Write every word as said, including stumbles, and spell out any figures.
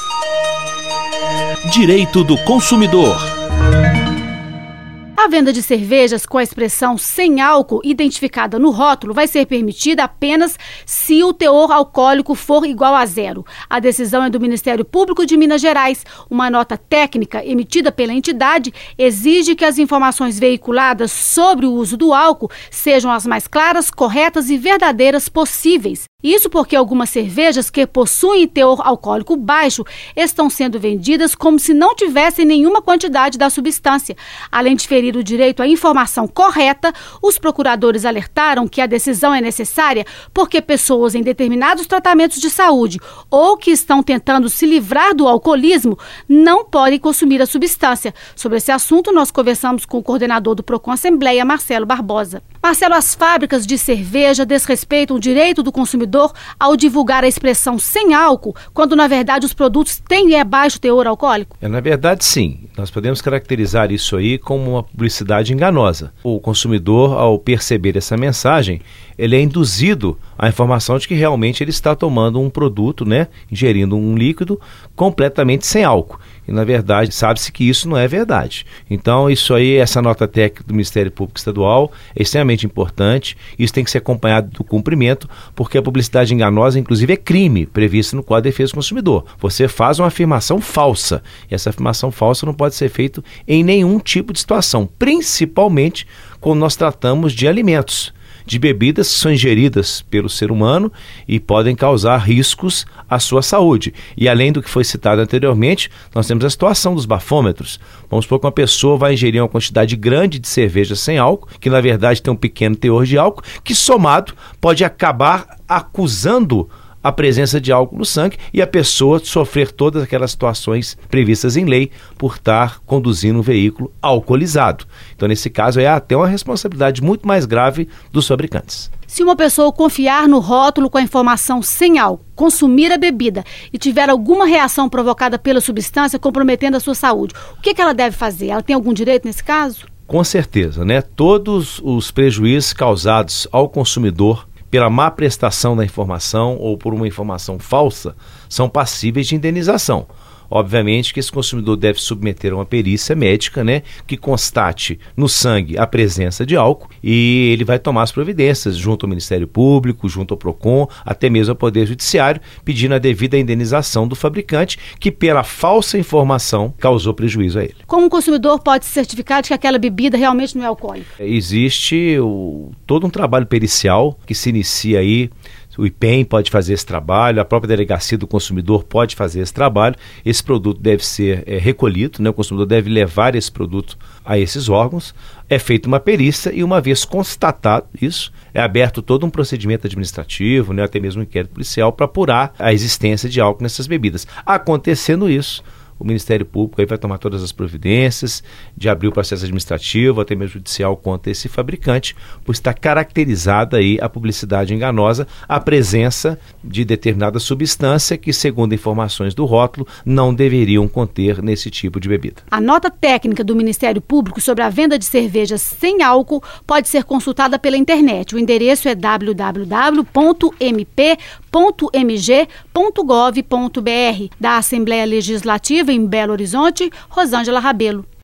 Direito do consumidor. A venda de cervejas com a expressão sem álcool identificada no rótulo vai ser permitida apenas se o teor alcoólico for igual a zero. A decisão é do Ministério Público de Minas Gerais. Uma nota técnica emitida pela entidade exige que as informações veiculadas sobre o uso do álcool sejam as mais claras, corretas e verdadeiras possíveis. Isso porque algumas cervejas que possuem teor alcoólico baixo estão sendo vendidas como se não tivessem nenhuma quantidade da substância. Além de ferir o direito à informação correta, os procuradores alertaram que a decisão é necessária porque pessoas em determinados tratamentos de saúde ou que estão tentando se livrar do alcoolismo não podem consumir a substância. Sobre esse assunto, nós conversamos com o coordenador do Procon Assembleia, Marcelo Barbosa. Marcelo, as fábricas de cerveja desrespeitam o direito do consumidor ao divulgar a expressão sem álcool, quando na verdade os produtos têm é, baixo teor alcoólico? É, na verdade, sim. Nós podemos caracterizar isso aí como uma publicidade enganosa. O consumidor, ao perceber essa mensagem, ele é induzido à informação de que realmente ele está tomando um produto, né, ingerindo um líquido completamente sem álcool. E, na verdade, sabe-se que isso não é verdade. Então, isso aí, essa nota técnica do Ministério Público Estadual é extremamente importante. Isso tem que ser acompanhado do cumprimento, porque a publicidade enganosa, inclusive, é crime previsto no Código de Defesa do Consumidor. Você faz uma afirmação falsa. E essa afirmação falsa não pode ser feita em nenhum tipo de situação, principalmente quando nós tratamos de alimentos, de bebidas que são ingeridas pelo ser humano e podem causar riscos à sua saúde. E além do que foi citado anteriormente, nós temos a situação dos bafômetros. Vamos supor que uma pessoa vai ingerir uma quantidade grande de cerveja sem álcool, que na verdade tem um pequeno teor de álcool, que somado pode acabar acusando a presença de álcool no sangue e a pessoa sofrer todas aquelas situações previstas em lei por estar conduzindo um veículo alcoolizado. Então, nesse caso, é até uma responsabilidade muito mais grave dos fabricantes. Se uma pessoa confiar no rótulo com a informação sem álcool, consumir a bebida e tiver alguma reação provocada pela substância comprometendo a sua saúde, o que, que ela deve fazer? Ela tem algum direito nesse caso? Com certeza, né? Todos os prejuízos causados ao consumidor pela má prestação da informação ou por uma informação falsa, são passíveis de indenização. Obviamente que esse consumidor deve submeter a uma perícia médica, né, que constate no sangue a presença de álcool e ele vai tomar as providências junto ao Ministério Público, junto ao Procon, até mesmo ao Poder Judiciário, pedindo a devida indenização do fabricante que pela falsa informação causou prejuízo a ele. Como o consumidor pode se certificar de que aquela bebida realmente não é alcoólica? Existe o, todo um trabalho pericial que se inicia aí. O I P E M pode fazer esse trabalho, a própria Delegacia do Consumidor pode fazer esse trabalho. Esse produto deve ser é, recolhido, né? O consumidor deve levar esse produto a esses órgãos. É feita uma perícia e, uma vez constatado isso, é aberto todo um procedimento administrativo, né? Até mesmo um inquérito policial para apurar a existência de álcool nessas bebidas. Acontecendo isso, o Ministério Público aí vai tomar todas as providências de abrir o processo administrativo, até mesmo judicial, contra esse fabricante, por estar caracterizada aí a publicidade enganosa, a presença de determinada substância que, segundo informações do rótulo, não deveriam conter nesse tipo de bebida. A nota técnica do Ministério Público sobre a venda de cervejas sem álcool pode ser consultada pela internet. O endereço é w w w ponto m p ponto m g ponto gov ponto b r. Da Assembleia Legislativa em Belo Horizonte, Rosângela Rabelo.